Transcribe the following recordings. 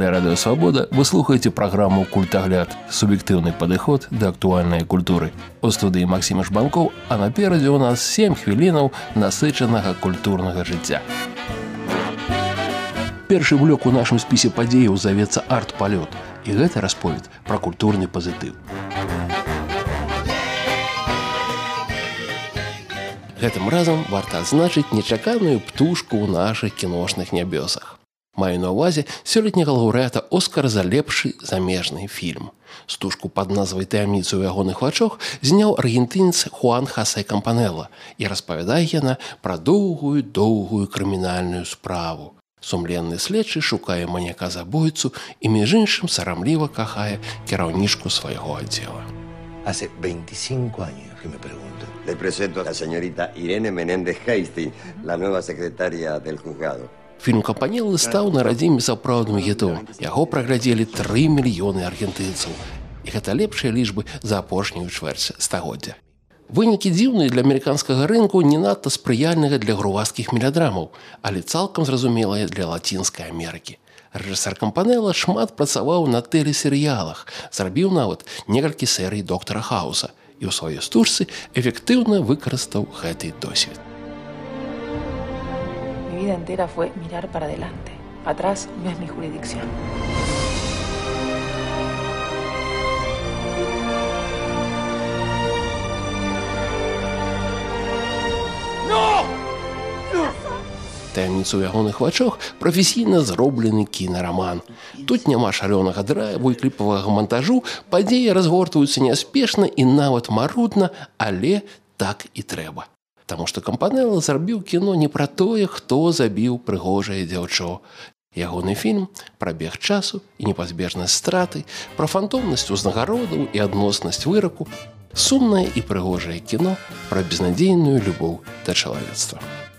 канале «Радио Свобода» вы слухаете программу «Культагляд» – субъективный подход до актуальной культуры. У студии Максим Жбанков, а напереди у нас 7 хвилинов насыченного культурного життя. Першы блок у нашым спісе падзеяў завецца «Арт-палёт», і гэта расповед пра культурны пазітыў. Гэтым разам варта адзначыць нечаканую птушку ў нашых кіношных нябёсах. Маю на ўвазе сёлетняга лаўрэата Оскара за лепшы замежны фільм. Стужку пад назвай «Таямніца ў ягоных вачах» зняў аргентынец Хуан Хосе Кампанелла, і распавядае яна пра доўгую крымінальную справу. Сумленны следчы шукае маньяка-забойцу і, між іншым, сарамліва кахае кіраўнічку свайго аддзела. Hace 25 años que me pregunto. Le presento a la señorita Irene Menéndez Hasty, la nueva secretaria del juzgado. Фільм Кампанеллы стаў на радзіме сапраўдным хітом. Яго праглядзелі 3 мільёны аргентынцаў. І гэта лепшыя лічбы за апошнюю чвэрць стагоддзя. Вынікі дзіўныя для амерыканскага рынку, не надта спрыяльнага для грувасткіх меладрамаў, але цалкам зразумелыя для Лацінскай Амерыкі. Рэжысёр Кампанелла шмат працаваў на тэлесерыялах, зрабіў нават некалькі серый «Доктара Хауса» і ў сваёй стужцы эфектыўна выкарыстаў гэты досвед. Mi vida entera fue mirar para adelante. Atrás no es mi jurisdicción. «Таямніца ў ягоных вачах» прафесійна зроблены кінараман. Тут няма шалёнага драйву і кліпавага монтажу, падзеі разгортваюцца няспешна і нават марудна, але так і трэба. Таму што Кампанелла зрабіў кіно не пра тое, хто забіў прыгожае дзяўчо. Ягоны фільм пра бег часу і непазбежнасць страты, пра фантомнасць узнагародаў і адноснасць выраку, сумнае і прыгожае кіно пра безнадзейную любоў да чалавецтва.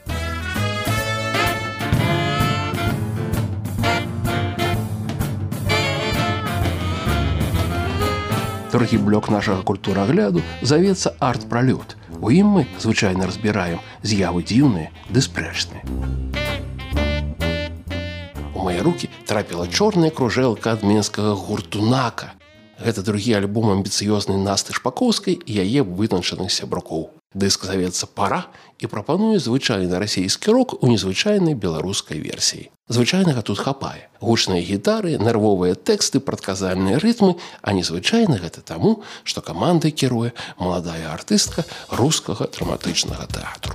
Другі блок нашага культурагляду завецца «Арт-пралёт». У ім мы звычайна разбіраем з'явы дзіўныя ды спрэчныя. У мае рукі трапіла чорная кружэлка ад мінскага гурту «Нака». Гэта другі альбом амбіцыёзнай Насты Шпакоўскай і яе вытанчаных сябрукоў. Дыск завецца «Пара» і прапануе звычайны расійскі рок у незвычайнай беларускай версіі. Звычайнага тут хапае. Гучныя гітары, нервовыя тэксты, прадказальныя рытмы, а незвычайна гэта таму, што камандай кіруе маладая артыстка рускага драматычнага тэатру.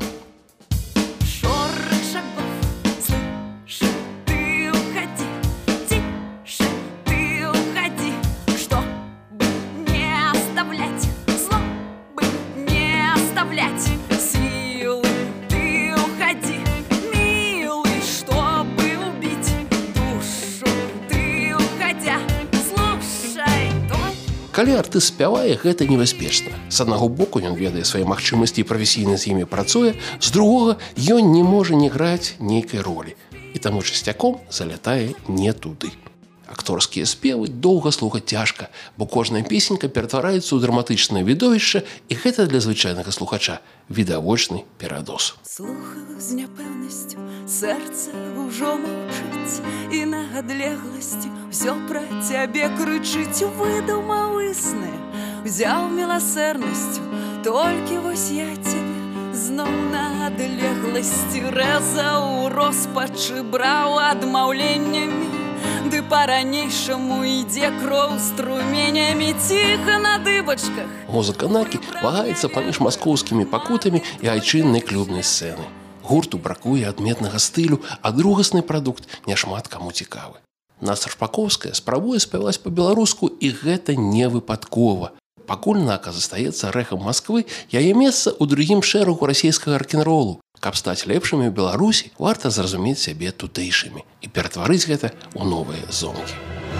Калі артыст спявае, гэта небяспечна. З аднаго боку, ён ведае свае магчымасці і прафесійна з імі працуе, з другога, ён не можа не граць нейкай ролі. І таму часцяком залятае не туды. Акторскія спевы доўга слухаць цяжка, бо кожная песенька ператвараецца ў драматычнае відовішча, і гэта для звычайнага слухача відавочны перадоз. Слухаю з няпэўнасцю, сэрца ўжо маўчыць, і на адлегласці ўсё пра цябе крычыць. Выдумаў існы, узяў міласэрнасцю, толькі вось я цябе зноў на адлегласці рэзаў, роспачы браў адмаўленнямі, ды па-ранейшаму ідзе кроў струменямі ціха на дыбачках. Музыка «Накі» вагаецца паміж маскоўскімі пакутамі і айчыннай клубнай сцэны. Гурту бракуе адметнага стылю, а другасны прадукт няшмат каму цікавы. Наста Шпакоўская спрабуе спяваць па-беларуску, і гэта не выпадкова. Пакуль «Нака» застаецца рэхам Масквы, яе месца ў другім шэрагу расійскага рок-н-ролу. Каб стаць лепшымі ў Беларусі, варта зразумець сябе тутэйшымі і ператварыць гэта ў новыя зонкі.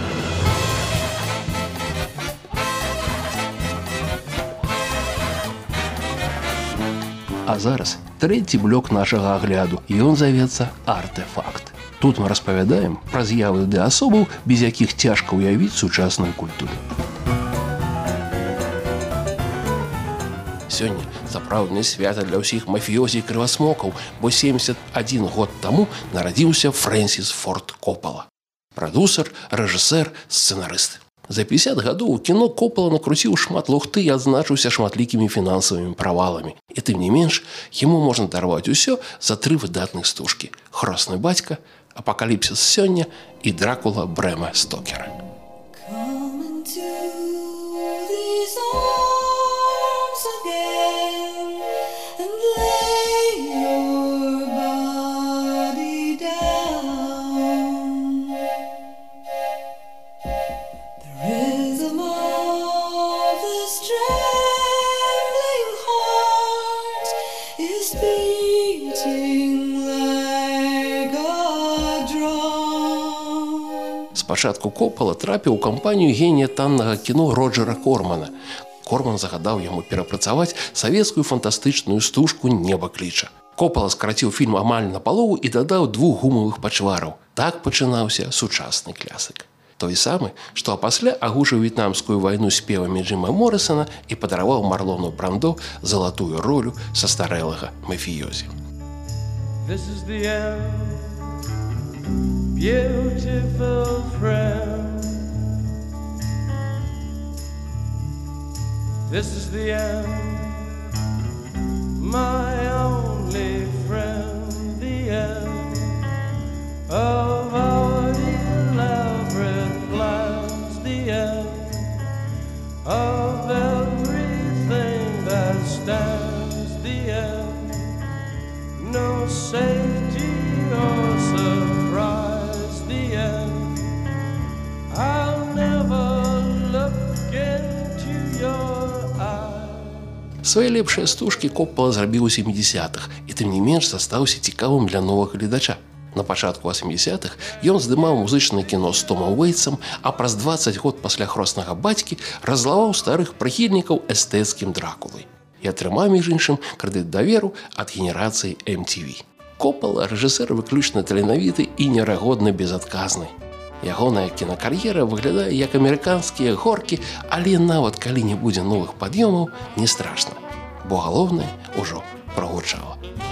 А зараз трэці блок нашага агляду, і ён завецца «Артэфакт». Тут мы распавядаем пра з'явы ды асобаў, без якіх цяжка ўявіць сучасную культуру. Сёння сапраўднае свята для ўсіх мафіёзі і крывасмокаў, бо 71 год таму нарадзіўся Фрэнсіс Форд Коппала. Прадусер, рэжысэр, сцэнарыст. За 50 гадоў у кіно Коппала накруціў шмат лухты і адзначыўся шматлікімі фінансавымі праваламі. І тым не менш, яму можна дарваць усё за 3 выдатных стужкі: «Хросны бацька», «Апакаліпсіс сёння» і «Дракула» Брэма Стокера. Come into these arms again and lay your body down. The rhythm of this trembling heart is beating like a drum. Спачатку Коппала трапіў у кампанію генія таннага кіно Роджера Кормана. Корман загадаў яму перапрацаваць савецкую фантастычную стужку «Неба кліча». Коппала скараціў фільм амаль напалову і дадаў 2 гумавых пачвараў. Так пачынаўся сучасны клясык. Той самы, што апасля агучыў в'етнамскую вайну спевамі Джима Моррисона і падараваў Марлону Брандо залатую ролю састарэлага мафіёзі. This is the end, beautiful friend. This is the end, my only friend. The end of our elaborate plans. The end of everything that stands. The end, no safety or surprise. The end, I'll never look into your eyes. Свае лепшыя стужкі Коппала зрабіў у 70-х і тым не менш застаўся цікавым для новага гледача. На пачатку 80-х ён здымаў музычнае кіно з Томам Уэйтсам, а праз 20 год пасля «Хроснага бацькі» раззлаваў старых прыхільнікаў эстэцкім Дракулай і атрымаў, між іншым, крэдыт даверу ад генерацыі MTV. Коппала рэжысэр выключна таленавіты і неверагодна безадказны. Ягоная кінакар'ера выглядае як амерыканскія горкі, але нават калі не будзе новых пад'ёмаў, не страшна, бо галоўнае ўжо прагучала.